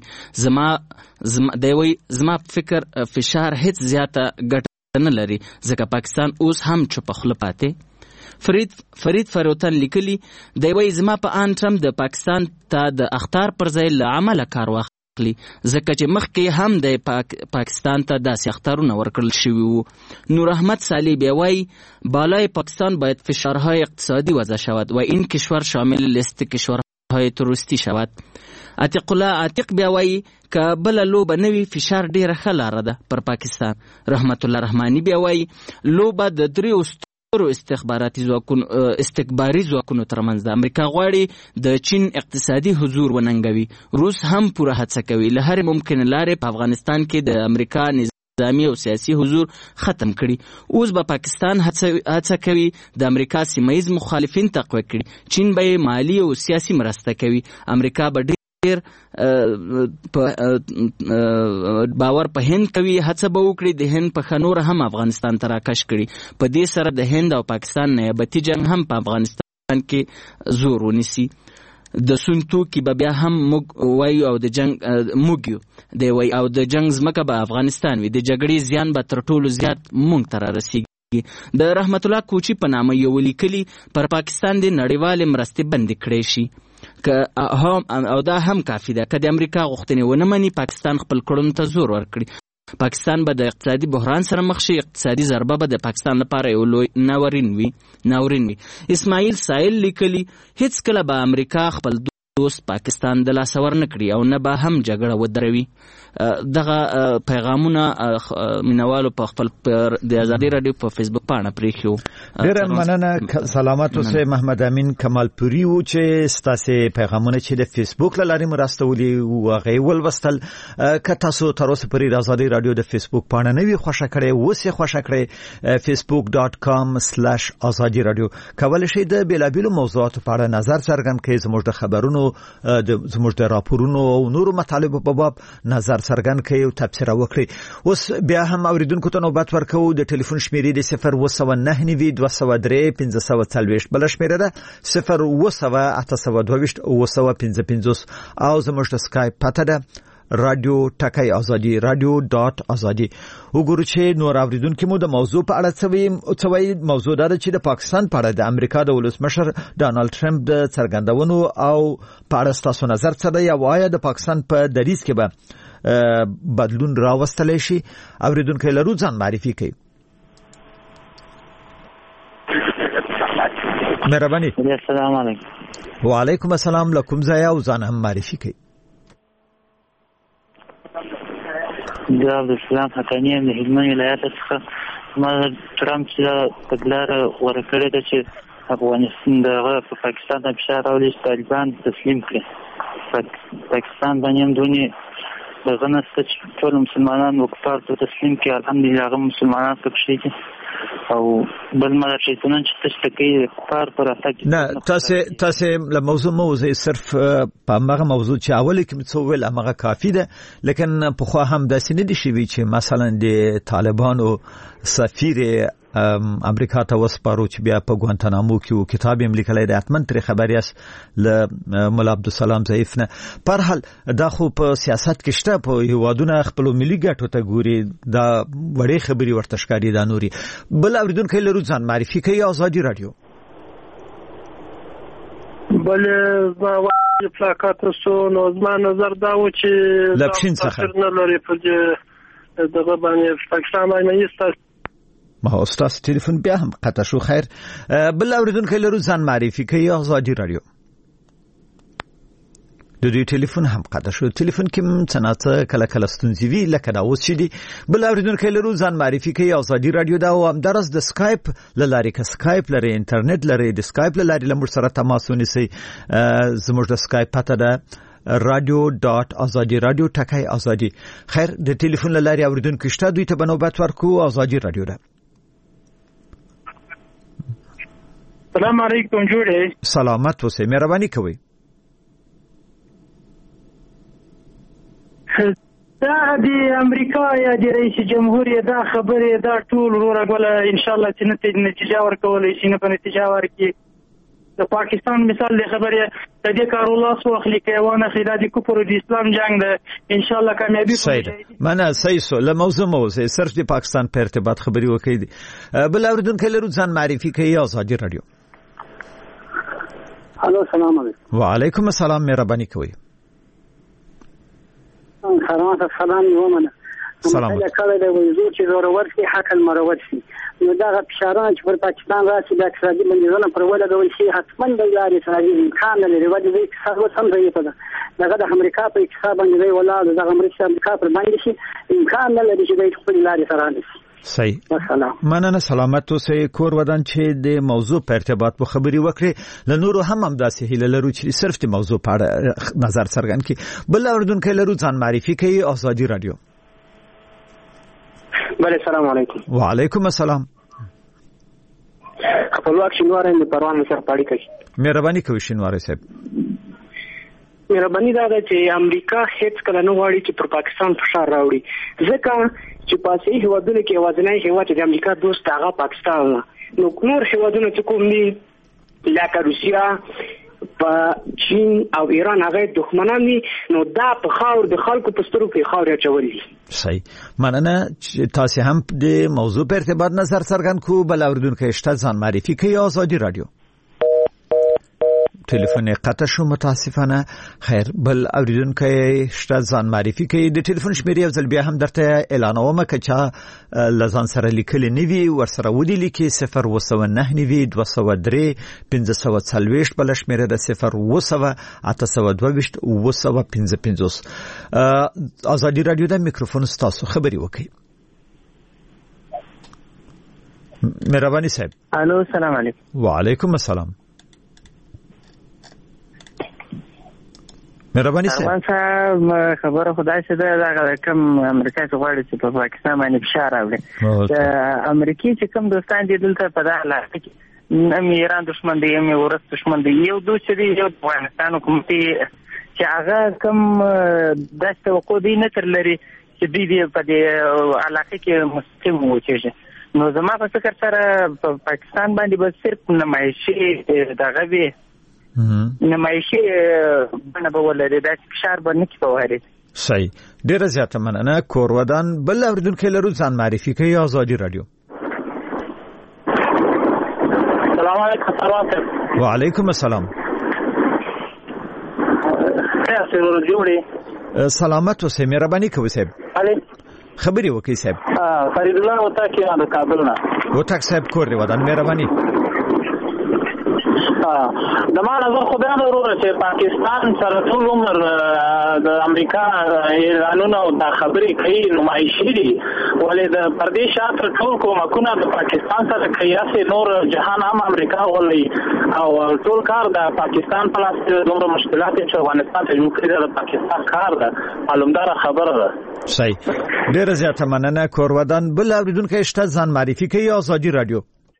زما فکر فشار هیڅ زیاته ګټه نه لري ځکه پاکستان اوس هم چوپه خوله پاتې. فرید فروتن لیکلي دی وایي زما په آن ټرمپ د پاکستان ته د اخطار پر ځای له عمله کار واخلي ځکه چې مخکې هم د پاکستان ته داسې اخطارونه ورکړل شوي وو. نور احمد صالح بیا وایي بالای پاکستان باید فشارهای اقتصادی وضع شود و این کشور شامل لیست کشورهای تروریستی شود. عتیق الله عتیق بیا وایي که بله لوبه نه وي فشار ډېره ښه لاره ده پر پاکستان. رحمت الله رحماني بیا وایي لوبه د دریو استکباري ځواکونو ترمنځ ده. امریکا غواړي د چین اقتصادي حضور وننګوي. روس هم پوره هڅه کوي له هرې ممکنه لارې په افغانستان کې د امریکا نظامي او سیاسي حضور ختم کړي. اوس به پاکستان هڅه کوي د امریکا سیمه ییز مخالفین تقویه کړي. چین به مالی او سیاسي مرسته کوي. امریکا به باور په هند کوي. هڅه به وکړي د هند په خنور هم افغانستان ته راکش کړي. په دې سره د هند او پاکستان نیابتي جنگ هم په افغانستان کې زور ونیسي. د سون توکي به بیا هم موږ وایو او د جنگ موږ یو دی وایي او د جنگ ځمکه به افغانستان وي. د جګړې زیان به تر ټولو زیات موږ ته رارسیږي. د رحمت الله کوچي په نامه یو لیکلي پر پاکستان د نړیوالې مرستې بندې کړې شي او دا هم کافي ده که د امریکا غوښتنې ونه مني پاکستان خپل کړنو ته زور ورکړي. پاکستان به د اقتصادي بحران سره مخ شي. اقتصادي ضربه به د پاکستان لپاره یو لوی ناورین وي. اسماعیل سائل لیکلي هیڅ کله به امریکا خپل دوست پاکستان د لاسه ورنه کړي او نه به هم جګړه ودروي. دغه پیغامونه مینوالو په خپل د ازادي رادیو په فیسبوک پاڼه پریښو. ډېره مننه. سلامات اوسئ. محمد امین کمالپوري و چې ستاسو پیغامونه چې د فیسبوک له لارې مرستولي او هغه ولوستل. که تاسو تر اوسه پورې د ازادي رادیو د فیسبوک پاڼه نه وي خوښه کړئ اوس یې خوښه کړئ. facebook.com/azadi radio کولای شئ د بیلابیلو موضوعاتو په اړه نظر څرګند کړئ. زموږ د خبرونو زموږ د راپورونو او نورو مطالبو په باب نظر څرګند کړئ او تبصره وکړئ. اوس بیا هم اوریدونکو ته نوبت ورکو. د ټلیفون شمیرې د 02992401540 بل شمیره ده 0208822 او زموږ د سکایپ پته ده رادیو ټکای ازادي radio.azadi. وګورو چې نور اوریدونکو مو د موضوع په اړه څه وایي. موضوع دا ده چې د پاکستان په اړه د امریکا د ولسمشر ډانلډ ټرمپ د څرګندونو او په اړه تاسو نظر څه دی او آیا د پاکستان په دریځ کې به بدلون راوستلی شي؟ اوریدونکو لرو ځان معرفي کړئ. مهرباني. السلام علیکم. وعلیکم السلام. لکم ځای او ځان هم معرفي کړئ. د عبدالسلام حقانی د هلمند ولایت څخه. ما ټرمپ چې تګلاره ورکړې ده چې افغانستان دغه په پاکستان ته فشار راوړي چې طالبان تسلیم کړي. پاکستان باندې هم دونې دغه نسته چې ټول مسلمانان وکفار ته تسلیم کړي. الحمدلله هغه مسلمانان پکې دي او بل مله شیطانان چې تشتکي کفار پر اتاک. نه تاسو له موضوع صرف په هغه موضوع چې اول کې مڅول هغه کافی ده لیکن په خو هم داسې نه دي شوی چې مثلا د طالبانو سفیر امریکا ته وسپارو چې بیا په ګوانتانامو کې کتاب یې لیکلی دی. حتما ترې خبر یاست له مولا عبدالسلام ضعیف نه. په هر حال دا خو په سیاست کې شته. په هیوادونه خپلو ملي ګټو ته ګوري. دا وړې خبرې ورته ښکاري دا نوري. بل اوریدونکی لرو ځان معرفي کوي. ازادي رادیو. بله پلاکات سو نو زما نظر دا و چې لپشین څخه نه لري په دغه باندې پاکستان باندې ما استاد ټلیفون بیا هم قطع شو. خیر بل اوریدونکو لرو ځان معرفي کوي. ازادي رادیو. د دوی ټلیفون هم قطع شو. ټلیفون کې څنګه کله ستونزې وي لکه دا اوس چې دي. بل اوریدونکو لرو ځان معرفي کوي ازادي رادیو دا او همدارس د سکایپ لارې که سکایپ لري انټرنیټ لري د سکایپ لارې لمر سره تماس ونیسي. زموږ د سکایپ پته ده radio.azadi.radio/azadi. خیر د ټلیفون لارې اوریدونکو شته دوی ته بنوبت ورکو. ازادي رادیو ده. السلام علیکم جوړه. سلامت اوسئ مهرباني کوئ. دا د امریکا یا د رئیس جمهور دا خبره دا ټول ورغله ان شاء الله چې نتیجه ورکولای شي نه په نتیجه ورکړي. د پاکستان مثال د خبره د دې کارو لاس واخلي کوونه خلاد کفر د اسلام جنگ ده ان شاء الله کامیابی کوي. منه صحیح سو له موضوع صرف د پاکستان په ارتباط خبري وکړي. بل اوریدونکو لرو ځان معرفي کوي. ازادي رادیو. الو السلام علیکم. وعلیکم السلام مهرباني کوي. سلام یومنه. سلام. کله د وزیر چې ضرورت کې حق المرور شي نو دا فشارونه چې پر پاکستان راشي د اقتصادي بندیزونو پر ولا ډول شي حتما د لارې سره امکان لري ودی د اقتصاد وسم دی په دغه د امریکا په اقتصاد باندې ولا د امریکا پر باندې شي امکان لري چې د خپل لارې سره راشي. صحیح. مننه سلامت اوسئ. کور ودان چې د موضوع په ارتباط په خبري وکړي له نورو هم داسې هیله لرو چې صرف د موضوع په اړه نظر څرګند کړي. بل اوریدونکو لرو ځان معرفي کوي. ازادي رادیو. بله السلام علیکم. وعلیکم السلام. خپلواک شینوار د پروان سره پاړی کوي. مهرباني کوي شینوار صاحب. مهرباني دا ده چې امریکا هیڅ کله نه غواړي چې پر پاکستان فشار راوړي ځکه چې پاسې هیوادونه کې وازنای هیواد د امریکا دوست هغه پاکستان نو نور هیوادونه چې کوم دي لکه روسیا په چین او ایران هغه دښمنان دي نو دا په خاور د خلکو په سترګو کې خاور اچولي. صحیح. مننه تاسو هم د موضوع په ارتباط نظر څرګند کو. بل اوریدونکو شته ځان معرفي کوي. ازادي رادیو. ټلیفون قطع شو متاسفانه. خیر بل اوریدونکو شته ځان معرفي کوي. د ټلیفون شمیرې یو ځل بیا هم درته اعلانوم کچا لزان سره لیکل نیوي ور سره ودی لیکي 009 نیوي 203 540 بل شمیرې د 0 822 ازادي رادیو د میکروفون تاسو خبري وکي. مهرباني صاحب. الو السلام علیکم. وعلیکم السلام. مهرباني صاحب. خبره خدای څه ده دا کوم امریکا چې غواړي چې په پاکستان باندې فشار راوړي. امریکای چې کوم دوستان دي دلته په دغه علاقه کې هم ایران دښمن دی هم ورس دښمن دی یو دوی چې دی یو افغانستان حکومت چې هغه کوم د توقع دی نه تر لري چې دوی په دې علاقه کې مستقیم وچېږي. نو زما په فکر سره په پاکستان باندې به صرف نمایشي دغه وي نمایشي بڼه به ولري دا فشار به نه کوي. صحیح. ډیره زیاته مننه. کور ودان. بل اوریدونکو لرو ځان معرفي کوي. ازادي رادیو. السلام علیکم. وعلیکم السلام. سلامت اوسئ مهرباني کوئ صاحب. خبري وکړئ صاحب. فرید الله وتا کې د کابل نه. وتا صاحب کور دی ودان مهرباني. د ما نظر خو دا ضروري چې پاکستان سره ټول عمر د امریکا اعلانونه او د خبرې کوي نمایشي دي ولې د پردیش شاته ټول کومکونه د پاکستان سره کوي چې نور جهان هم امریکا ولې او ټول کار د پاکستان په لاس کې دومره مشکلات چې افغانستان ته جوړ کړي د پاکستان کار ده معلومدار خبره ده. صحیح. ډیره زیاته مننه. کور ودان. بل اوریدونکو شته ځان معرفي کوي. ازادي رادیو.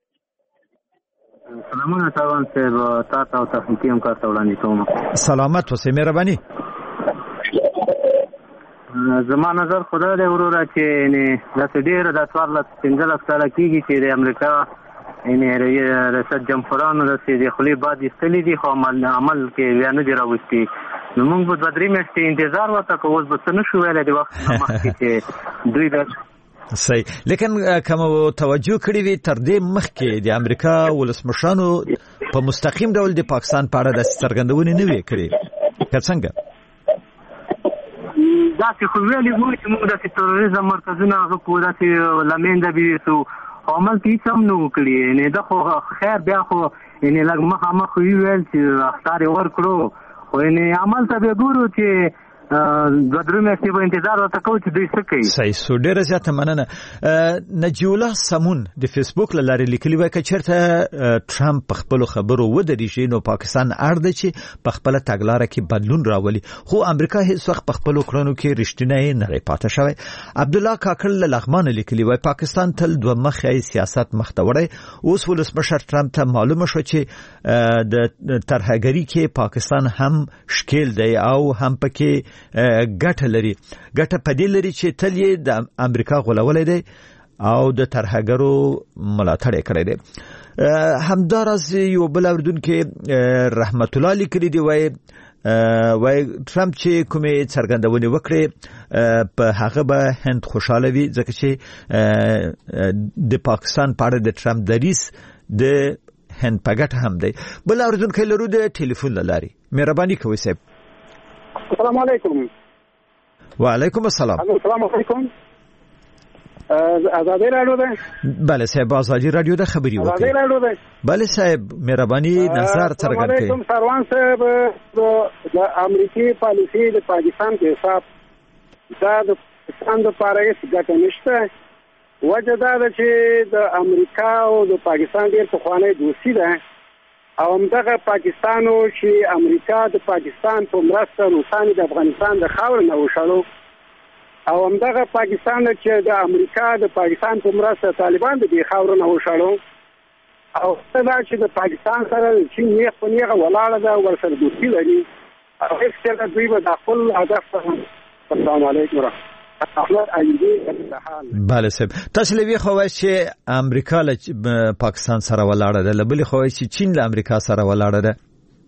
سلامونه تاوان صاحب تاسو او تخنیکی هم کار وړاندې کوم. سلامت اوسئ مهرباني. زما نظر خدای دې وروره چې نه د ډېر د 14 کال کېږي چې د امریکا یعنی ریاست جمهورانو د سې خلی بعد استلی دي خو عمل کې بیان دي راوستي نو موږ په 2-3 میاشتې انتظار وکړو خو اوس به څه نشو ویل د وخت مخکې چې دوی د صحیح. لیکن کوم توجه کړی وي تر دې مخکې د امریکا ولسمشرانو په مستقیم ډول د پاکستان په اړه د څرګندونې نه وی کړې که څنګه دا چې خو ویلي وو چې موږ د تروریزم مرکزونه غوښتو چې لمنده بیسو عمل کې څه نو کړی نه دا خو خیر بیا خو یعنی لږ مخامخ ویل چې اختیار ورکړو خو یې عمل ته به ګورو چې دوه درې میاشتې به انتظار ورته کوو چې دوی څه کوي. صحیح سو ډېره زیاته مننه. نجیب الله سمون د فیسبوک له لارې لیکلي وای که چېرته ټرمپ په خپلو خبرو ودرېږي نو پاکستان اړ دی چې په خپله تګلاره کې بدلون راولي، خو امریکا هیڅ وخت په خپلو کړنو کې رښتینی نه دی پاتې شوی. عبدالله کاکړ له لغمانه لیکلي وای پاکستان تل دوه مخی سیاست مخته وړی، اوس ولسمشر ټرمپ ته معلومه شو چې د ترهګري کې پاکستان هم شکیل دی او هم پکې ګټه لري. ګټه پدې لري چې تل یې د امریکا غولولې دی او د ترهګرو ملاتړ کړی دی. همداراز یو بل اوریدونکو رحمت الله لیکلی دی وای ټرمپ چې کومې څرګندونې وکړي په هغه به هند خوشاله وي ځکه چې د پاکستان په اړه د ټرمپ دریځ د هند په ګټه هم دی. بل اوریدونکو لرو د ټلیفون لاري مهرباني کوئ صاحب. السلام علیکم. وعلیکم السلام. السلام علیکم. آزادی رادیو ده؟ بله صاحب آزادی رادیو ده خبری وکړئ. آزادی رادیو ده؟ بله صاحب مهرباني نظر څرګند کړئ. السلام علیکم سروان صاحب. د امریکای پالیسي د پاکستان په حساب دا د پاکستان لپاره هیڅ ګټه نشته. وجه دا ده چې د امریکا او د پاکستان ډېر پخوانی دوستي ده او همدغه پاکستانو چې امریکا د پاکستان په مرسته روسان د افغانستان د خاور نه وشړو او همدغه پاکستان چې د امریکا د پاکستان په مرسته طالبان د خاور نه وشړو او دا چې د پاکستان سره چې نیغ په نیغه ولاړه ده ورسره دوستي لري او هیڅ څه دوی به د خپل هدف. السلام علیکم احمد ایوبی. بله صاحب تاسو لوي خو چې امریکا له پاکستان سره ولاړه ده، لبل خو چې چین له امریکا سره ولاړه ده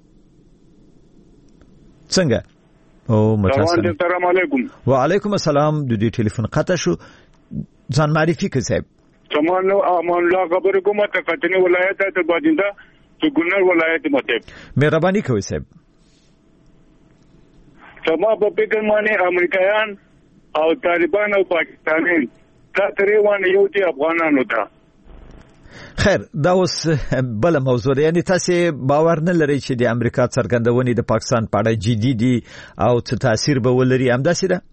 څنګه؟ او متاسفم. السلام علیکم. وعلیکم السلام. د دې ټلیفون قطع شو، ځان معرفي کړئ صاحب. سامان امان الله خبر کوم ته کتنی ولایت ته باجنده چې ګورنر ولایت مته. مهرباني کوئ صاحب. سما په فکر باندې امریکایان او طالبان او پاکستانیان دا تریوان یو چې افغانانو ته. خیر دا اوس بل موضوع ده، یعنی تاسو باور نه لرئ چې د امریکا څرګندونې د پاکستان په اړه جدي دي او څه تاثیر به ولري، همداسې ده؟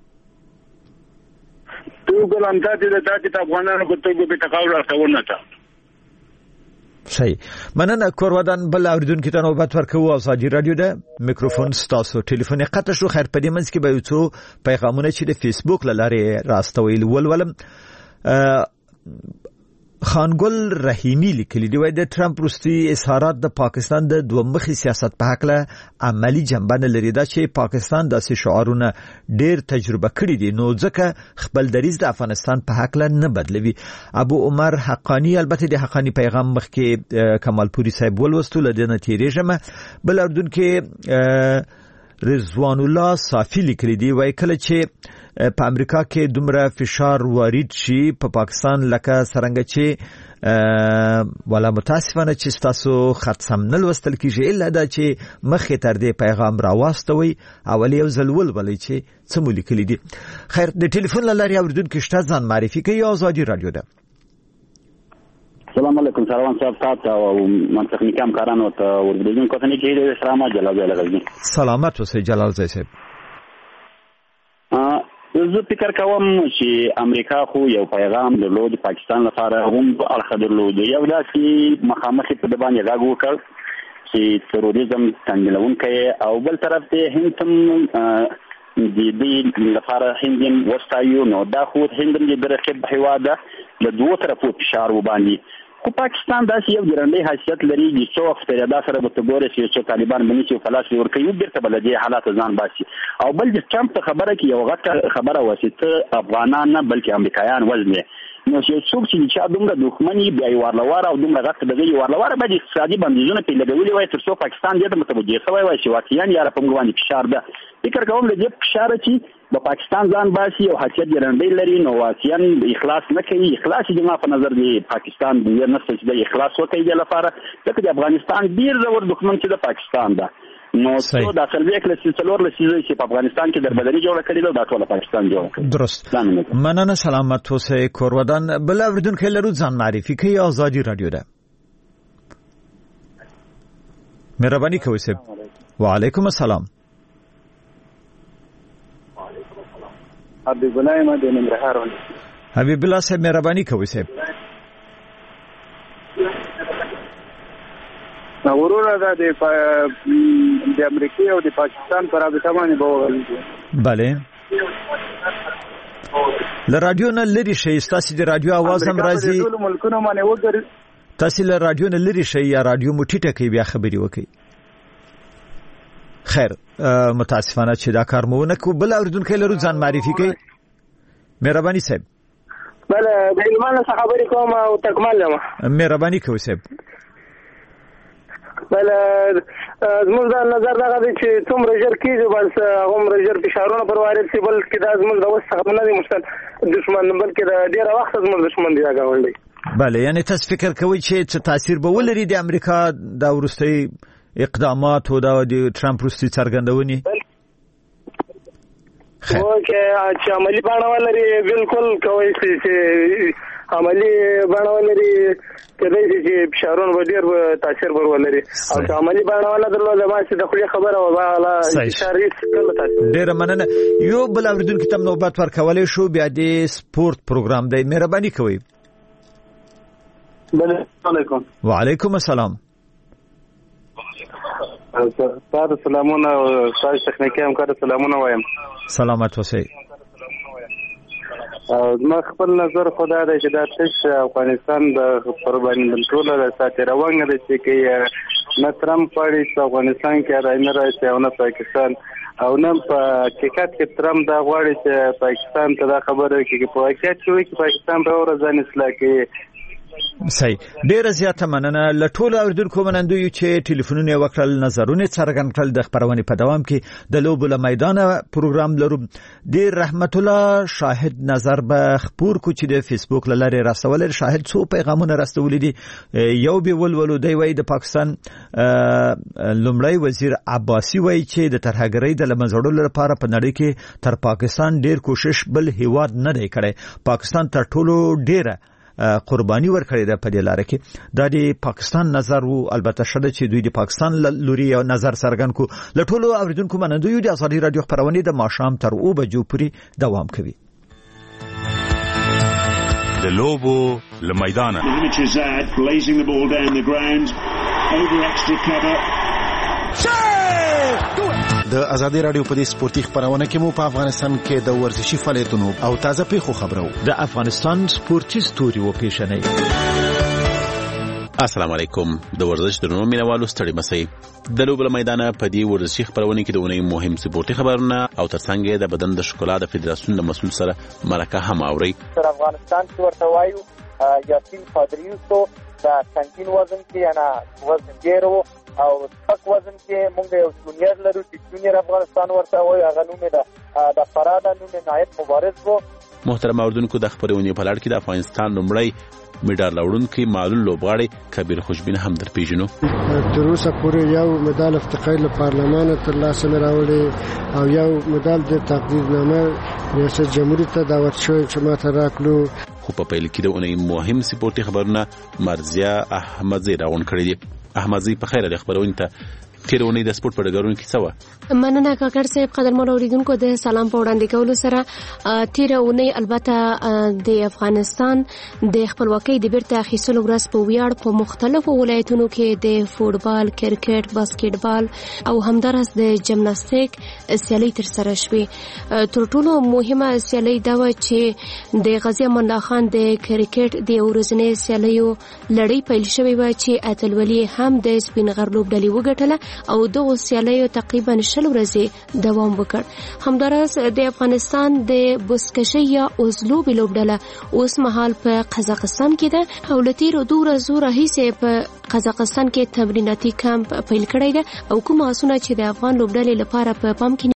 تو ګلم دا چې افغانانو په توګه به تقاول راځونه تا. صحیح مننه. کورودان بل اوریدونکو ته نوبت ورکوو. آزادی رادیو ده میکروفون ستاسو. ټلیفون قطع شو. خیر په دې منځ کې به یو څو پیغامونه چې د فیسبوک له لارې راستوي ولولم. خانګل رحیمی لیکلی دی وای د ټرمپ روسي اظهارات د پاکستان د دوه مخي سیاست په حق له عملی جنبه نه لري، دا چې پاکستان داسې شعارونه ډیر تجربه کړی دي نو ځکه خپل دریځ د افغانستان په حق له نه بدلوي. ابو عمر حقانی البته د حقانی پیغام مخکې کمال پوری صاحب ولوستو لدنه تیریږم. بل اردن کې رضوان الله صافی لیکلی دی وای کله چې په امریکا کې دومره فشار وارد شي په پاکستان لکه څنګه چې ولا متاسفانه چې تاسو خط سم نه لوستل کیږي الا دا چې مخې تر دې پیغام راوستوي اول یو ځل ولولئ چې څه مو لیکلي دي. خیر د ټلیفون لاري اوریدونکو شته ځان معرفي کوي. آزادی رادیو ده. السلام علیکم سروان صاحب تاسو او منطقي کم کارانو ته ورګدون کوتنی کې د سلام جلال زای سلامت اوسئ جلال زای صاحب. زه فکر کوم چې امریکا خو یو پیغام درلود پاکستان لپاره هم اړخ درلود، یو دا چې مخامخ په دبانې راغ وکړ چې تروریزم څنګه او بل طرف ته هند هم د دې لپاره هندیم وستایو نو دا خو هند د برخه بهواده له دوه طرفو فشار وباندې خو پاکستان داسې یو ګرانډي حیثیت لري چې څو وخت دا سره به تګوري چې طالبان باندې چې فلاش ورکوي بیرته بلدي حالات ځان باسي او بل د ټرمپ خبره کې یو غټه خبره واسطه افغانان نه بلکې امریکایان وزنه نو چې څوک چې دومره دښمنی بیا ورلوار او دومره غټه دغه ورلوار به اقتصادي بندیزونه په لګولي وای تر څو پاکستان دې متوجه شوی وای چې واقعیا یاره په موږ باندې فشار ده. فکر کوم د دې فشار چې د پاکستان ځان باسي او حیثیت ګرانډي لري نو واقعیا اخلاص نه کوي. اخلاص د ما په نظر دی پاکستان د نسل چې د اخلاص وکړي د لپاره ځکه د افغانستان ډیر زور دښمن چې د پاکستان ده نو څو د اصل وکړه چې څلور لسیزه چې په افغانستان کې دربدري جوړه کړې ده ټول پاکستان جوړ کړ. درست مننه. سلامت اوسئ. کورودان بل اوریدونکو لرو ځان معرفي کوي. آزادی رادیو ده. مهرباني کوئ صاحب. وعلیکم السلام. حبیب الله ما د ننګرهار ولې. حبیب الله صاحب مهرباني کوئ صاحب. ورونه دا د امریکا او د پاکستان پر رابطه باندې بوغلي. بله. له رادیو نه لري شي، تاسو د رادیو आवाज هم راځي. ټول ملکونه باندې وګورئ. تاسو له رادیو نه لري شي یا رادیو مو ټیټه کوي بیا خبري وکړي. خیر متاسفانه چې دا کار مو نه کو. بل اوریدونکو لرو ځان معرفي کوي. مهرباني صاحب. بله د ایمان څخه خبرې کوم او تکمل یم. مهرباني کوئ صاحب. بله زموږ دا نظر دغه دی چې څومره ژر کېږي بس هغومره ژر فشارونه پر وارد شي، بلکې دا زموږ د وس څخه نه دی مشکل دشمن، بلکې د ډېره وخته زموږ دشمن دی دا ګاونډی. بله یعنی تاسو فکر کوئ چې څه تاثیر به ولري د امریکا دا وروستۍ اقدامات او د ټرمپ وروستۍ څرګندونې؟ چې عملي بڼه ولري بالکل کوئ چې عملي بڼه ولري کېدای شي چې فشارونه به ډېر تاثیر پر ولري، او که عملي بڼه ونه درلوده ماسې د خولې خبره وه هغه فشار هېڅ کله تاثیر. ډېره مننه. یو بل اورېدونکي ته نوبت ورکولی شو، بیا د سپورت پروګرام دی. مهرباني کوئ. السلام علیکم. وعلیکم السلام. تاسو سلامونه او تاسو تخنیکی همکار سلامونه وایم. سلامت اوسئ. ما خپل نظر خدا دی چې دا تش افغانستان د پر باندې ټول د ساتي روانه دي چې نه ترامپ پاړي چې افغانستان کې راځي راځي او نه پاکستان، او نه په حقیقت کې ترامپ دا غواړي چې پاکستان ته دا خبره کوي په حقیقت کې وایي چې پاکستان به ورځان اصلاح کوي. صحیح. ډیره زیاته مننه له ټولو اوریدونکو منندوی چې ټلیفونونه وکړل، نظرونه څرګند کړل. د خبرونه په دوام کې د لوبو له میدان پروګرام لرو. د رحمت الله شاهد نظر به خبر کو چې د فیسبوک لاره راستول شاهد څو پیغامونه راستول دي. یو به ولولو دی وای د پاکستان لومړی وزیر عباسی وای چې د ترهګرۍ د لمنځړو لپاره په نړۍ کې تر پاکستان ډیر کوشش بل هیواد نه دی کړی. پاکستان تر ټولو ډیره قرباني ورکړې ده په دې لار کې. دا د پاکستان نظر وو. البته شته چې دوی د پاکستان لوري یو نظر څرګند کو. له ټولو اوریدونکو منندوی د ازادي رادیو خبرونه د ماښام تر 2 بجو پورې دوام کوي. د لوبو له میدانه د ازادي رادیو په دې سپورتي خبرونه کې مو په افغانستان کې د ورزشي فعالیتونو او تازه پیښو خبرو. د افغانستان سپورتي ستوري و پیښنې. السلام علیکم. د ورزش درنو مینوالو ستړي مسئ. د لوبو له میدانه په دې ورزشي خبرونه کې د اونۍ مهم سپورتي خبرونه او ترڅنګ د بدن د ښکلا د فدراسیون د مسؤل سره مرکه هم اوري. تر افغانستان کې ورته وایو یاسین قادریوسو د سنگین وزن کې انا وزن ډیرو او سپک وزن کې موږ یو جونیئر لرو چې جونیئر افغانستان ورته وایي، هغه نوم د فراد نوم نایب مبارز وو. محترم اوردونکو د خبرونې په لړ کې د افغانستان لومړی میډال راوړونکی معلول لوبغاړی کبیر خوشبین هم در پیژنو. تر اوسه پورې یو مډال افتخاري له پارلمان ترلاسه راوړی او یو مډال د تقدیرنامه ریاست جمهوریت ته دعوت شوی چې ماته راکړو. خو په پیل کې د اونۍ مهم سپورتي خبرونه مرزیا احمدزی راغون کړی دي. احمدزی په خیره د خبرونه ته تیرونی د سپورت په ډګرونو کې څه و؟ مننه کاکړ صاحب. قدرمن اوریدونکو د سلام په وړاندې کولو سره تیرونی البته د افغانستان د خپلواکۍ د بیرته اخیستلو ورځ په ویاړ په مختلفو ولایتونو کې د فوټبال، کرکټ، باسکټبال او همدارس د جمناستیک سیالۍ ترسره شوې. تر ټولو مهمه سیالۍ دا و چې د غازی امان الله خان د کرکټ د ورځنۍ سیالیو لړۍ پیل شوې و چې اتلولي هم د سپین غر لوبډلې وګټله او دغه سیالیو تقریبا 20 ورځې دوام وکړ. همدارس د افغانستان د بوسکشي یا اوزلو لوبډله اوس مهال په قزاقستان کې ده او لتیر 2 ورځې راهیسې په قزاقستان کې تمریناتي کمپ پیل کړی ده او کوم اسونه چې د افغان لوبډلې لپاره په پام کې